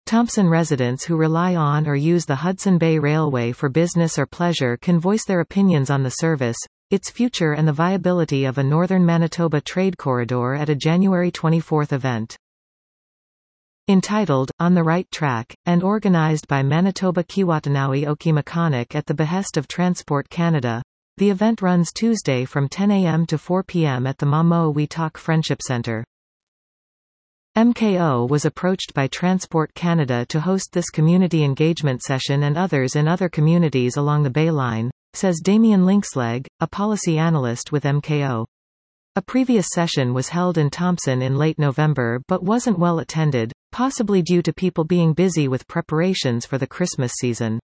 Thompson residents who rely on or use the Hudson Bay Railway for business or pleasure can voice their opinions on the service, its future and the viability of a northern Manitoba trade corridor at a January 24 event. Entitled, On the Right Track, and organized by Manitoba Keewatin Okimakanek at the behest of Transport Canada, the event runs Tuesday from 10 a.m. to 4 p.m. at the Mamo We Talk Friendship Centre. MKO was approached by Transport Canada to host this community engagement session and others in other communities along the Bay Line, says Damien Linksleg, a policy analyst with MKO. A previous session was held in Thompson in late November but wasn't well attended, possibly due to people being busy with preparations for the Christmas season.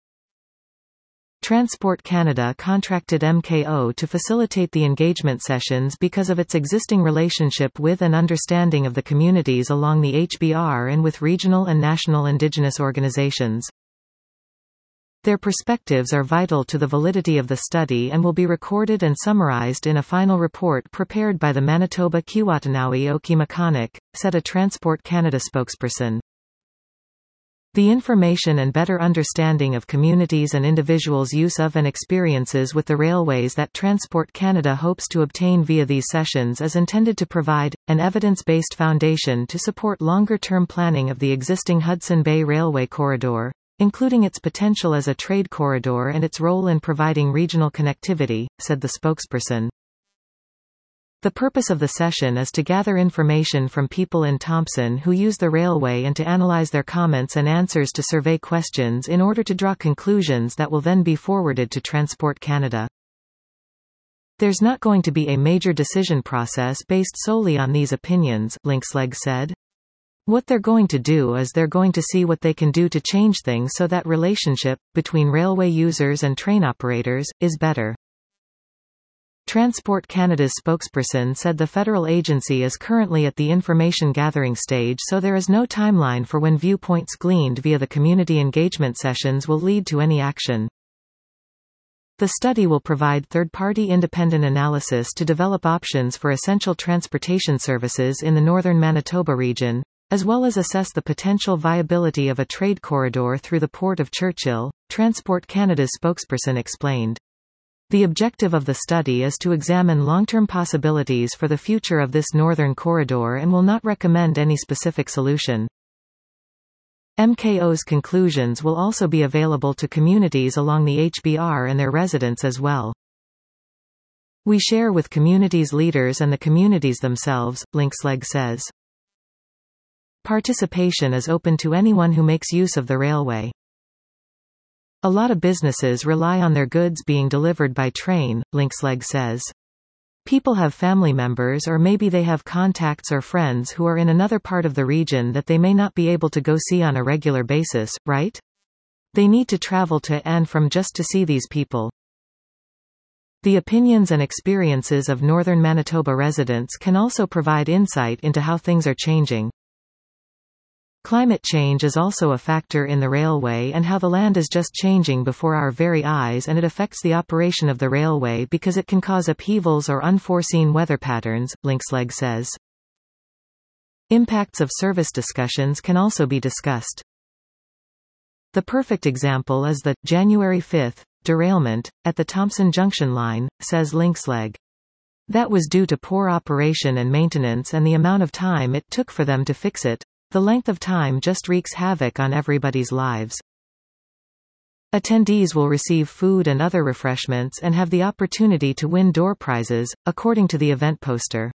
Transport Canada contracted MKO to facilitate the engagement sessions because of its existing relationship with and understanding of the communities along the HBR and with regional and national Indigenous organizations. Their perspectives are vital to the validity of the study and will be recorded and summarized in a final report prepared by the Manitoba Keewatin Okimakanek, said a Transport Canada spokesperson. The information and better understanding of communities and individuals' use of and experiences with the railways that Transport Canada hopes to obtain via these sessions is intended to provide an evidence-based foundation to support longer-term planning of the existing Hudson Bay Railway corridor, including its potential as a trade corridor and its role in providing regional connectivity, said the spokesperson. The purpose of the session is to gather information from people in Thompson who use the railway and to analyze their comments and answers to survey questions in order to draw conclusions that will then be forwarded to Transport Canada. There's not going to be a major decision process based solely on these opinions, Linksleg said. What they're going to do is they're going to see what they can do to change things so that relationship, between railway users and train operators, is better. Transport Canada's spokesperson said the federal agency is currently at the information gathering stage, so there is no timeline for when viewpoints gleaned via the community engagement sessions will lead to any action. The study will provide third-party independent analysis to develop options for essential transportation services in the northern Manitoba region, as well as assess the potential viability of a trade corridor through the Port of Churchill, Transport Canada's spokesperson explained. The objective of the study is to examine long-term possibilities for the future of this northern corridor and will not recommend any specific solution. MKO's conclusions will also be available to communities along the HBR and their residents as well. We share with communities' leaders and the communities themselves, Linksleg says. Participation is open to anyone who makes use of the railway. A lot of businesses rely on their goods being delivered by train, Linksleg says. People have family members or maybe they have contacts or friends who are in another part of the region that they may not be able to go see on a regular basis, right? They need to travel to and from just to see these people. The opinions and experiences of northern Manitoba residents can also provide insight into how things are changing. Climate change is also a factor in the railway and how the land is just changing before our very eyes, and it affects the operation of the railway because it can cause upheavals or unforeseen weather patterns, Linksleg says. Impacts of service discussions can also be discussed. The perfect example is the January 5 derailment at the Thompson Junction line, says Linksleg. That was due to poor operation and maintenance and the amount of time it took for them to fix it. The length of time just wreaks havoc on everybody's lives. Attendees will receive food and other refreshments and have the opportunity to win door prizes, according to the event poster.